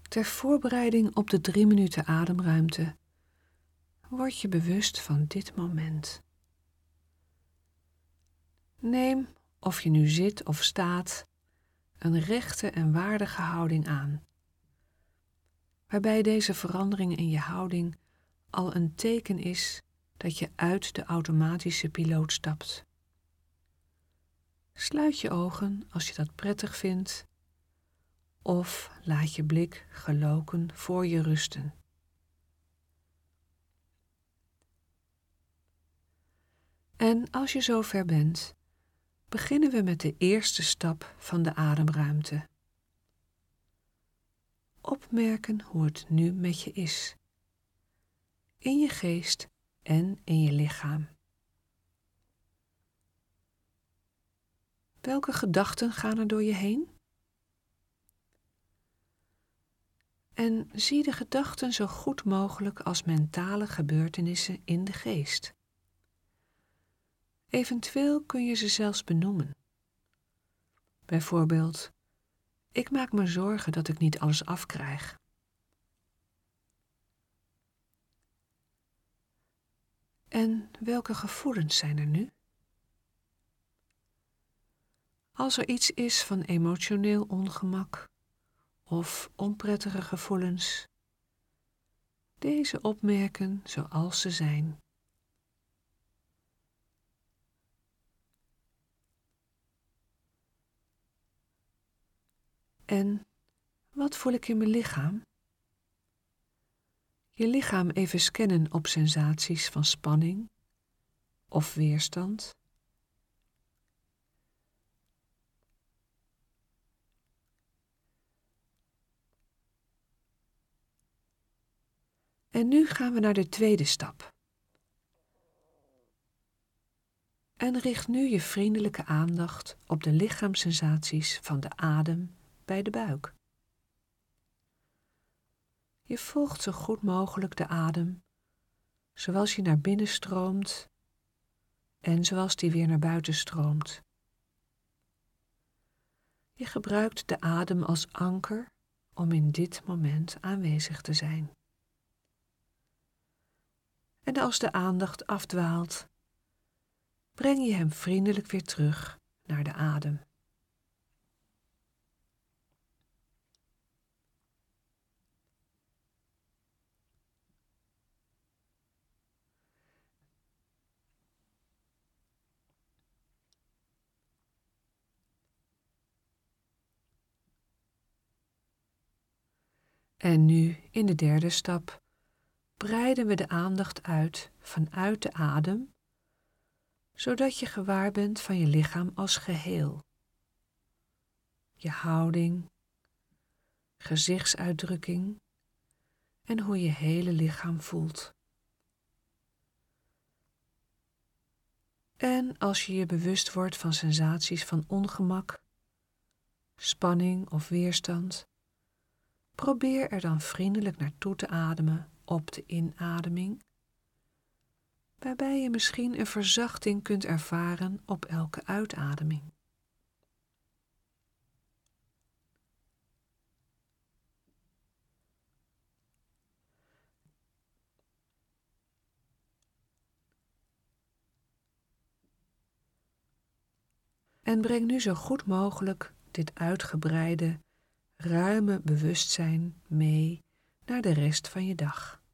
Ter voorbereiding op de 3 minuten ademruimte word je bewust van dit moment. Neem, of je nu zit of staat, een rechte en waardige houding aan, waarbij deze verandering in je houding al een teken is dat je uit de automatische piloot stapt. Sluit je ogen als je dat prettig vindt, of laat je blik geloken voor je rusten. En als je zover bent, beginnen we met de eerste stap van de ademruimte. Opmerken hoe het nu met je is, in je geest en in je lichaam. Welke gedachten gaan er door je heen? En zie de gedachten zo goed mogelijk als mentale gebeurtenissen in de geest. Eventueel kun je ze zelfs benoemen. Bijvoorbeeld, ik maak me zorgen dat ik niet alles afkrijg. En welke gevoelens zijn er nu? Als er iets is van emotioneel ongemak of onprettige gevoelens, deze opmerken zoals ze zijn. En wat voel ik in mijn lichaam? Je lichaam even scannen op sensaties van spanning of weerstand. En nu gaan we naar de tweede stap. En richt nu je vriendelijke aandacht op de lichaamssensaties van de adem bij de buik. Je volgt zo goed mogelijk de adem, zoals je naar binnen stroomt en zoals die weer naar buiten stroomt. Je gebruikt de adem als anker om in dit moment aanwezig te zijn. En als de aandacht afdwaalt, breng je hem vriendelijk weer terug naar de adem. En nu, in de derde stap, breiden we de aandacht uit vanuit de adem, zodat je gewaar bent van je lichaam als geheel. Je houding, gezichtsuitdrukking en hoe je hele lichaam voelt. En als je je bewust wordt van sensaties van ongemak, spanning of weerstand, probeer er dan vriendelijk naartoe te ademen op de inademing, waarbij je misschien een verzachting kunt ervaren op elke uitademing. En breng nu zo goed mogelijk dit uitgebreide, ruime bewustzijn mee naar de rest van je dag.